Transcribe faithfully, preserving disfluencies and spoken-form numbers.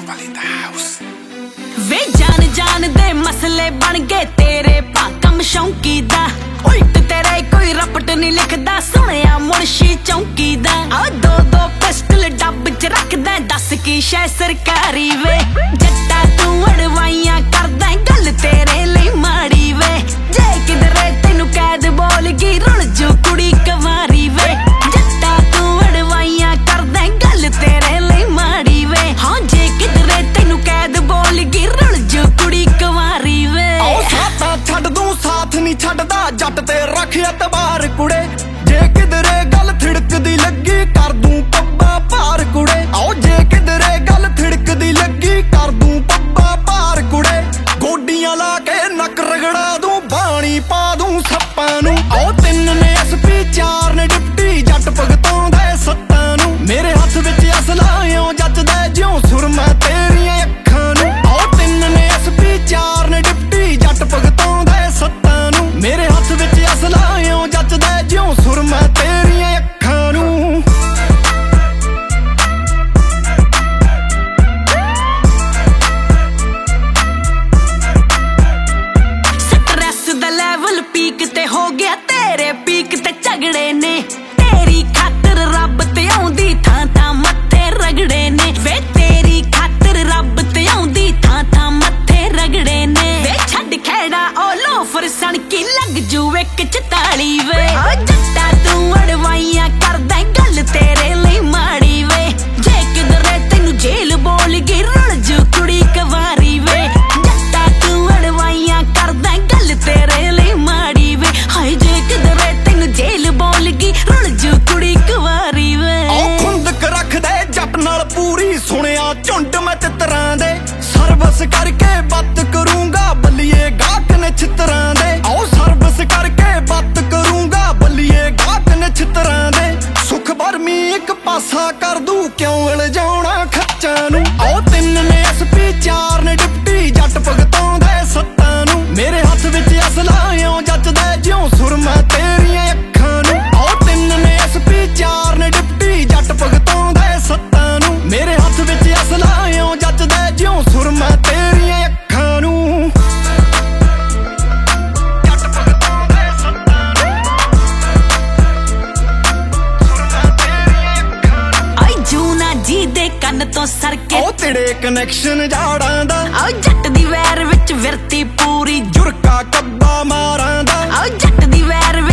वे जान जान दे मसले बन गए तेरे भाकम शौकी दा उल्ट तेरे कोई रपट नहीं लिखदा सुनिया मुंशी चौकी दा आ दो दो पिस्टल डब च रखदा दस की शै सरकारी वे जट्टा तू अड़वाइयां करदा गल तेरे लिए माड़ी वे जे किधरे तेनू कैद बोल गई रुल जो कुड़ी कवारी वे जट्टा तू अड़वाइयां करदा गल तेरे लिए माड़ी वे हाँ जे किधरे तेनू कैद बोल गई रुल जो कुड़ी कवारी वे आओ साता छड़ दूं साथ नहीं छड़दा जट ते रख एतबार कुड़े जे किधरे गल थिड़कदी लगी कर दूं पब्बा पार कुड़े आओ जे किधरे गल थिड़कदी लगी कर दूं पब्बा पार कुड़े गोडियां ला के नक रगड़ा दूं बाणी पा दूं सप्पां नूं आओ तिन ने एसपी चार ने डिप्टी जट भगतांदा सत्तां नूं मेरे हत्थ विच असला इउं जचदा जिउं सुरमा तेरियां अखां नूं आओ तिन ने एसपी चार ने डिप्टी जट भगतांदा सत्तां नूं मेरे हत्थ विच असला इउं जचदा जिउं सुरमा तेरियां अखां नूं पीक ते हो गया तेरे पीक ते झगड़े ने तेरी खातर रब ते आउंदी थां थां मत्थे रगड़े ने वे तेरी खातर रब ते आउंदी थां थां मत्थे रगड़े ने वे छड्ड खेड़ा ओ लोफर सन की लग जू इक चताली वे जट्टा तू अड़वाइयां करदा गल तेरे लिए माड़ी वे जे किधरे तेनू जेल बोल गई रुल जू कुड़ी कवारी वे जट्टा तू अड़वाइयां करदा गल तेरे लिए माड़ी वे हाय जे किधरे तेनू जेल बोल गई रुल जू कुड़ी कवारी वे आओ खुंदक रख दे जट नाल पूरी सुनिया झुंड मैं तितरां दे सर्विस करके बात करूंगा बल्लिए गाहक ने छितरां दे आओ सर्विस करके बात करूंगा बल्लिए गाहक ने छितरां दे सुख भरमी एक पासा कर दूं क्यों इल्जाउणा खच्चां नूं आओ तिन ने एसपी चार ने डिप्टी जट भगतांदा सत्तां नूं मेरे हत्थ विच असला इउं जचदा जिउं सुरमा तेरियां अखां नूं आओ तिन ने एसपी चार ने डिप्टी जट भगतांदा सत्तां नूं मेरे हत्थ विच असला इउं जचदा जिउं सुरमा तेरियां अखां नूं जट भगतांदा सत्तां नूं सुरमा तेरियां अखां नूं आई जूना जी दे कंन तो सर के ओ तेरे कनैक्शन जाड़ां दा आओ जट दी वैर विच विरती पूरी जुरका कब्बा मारां दा आओ जट दी वैर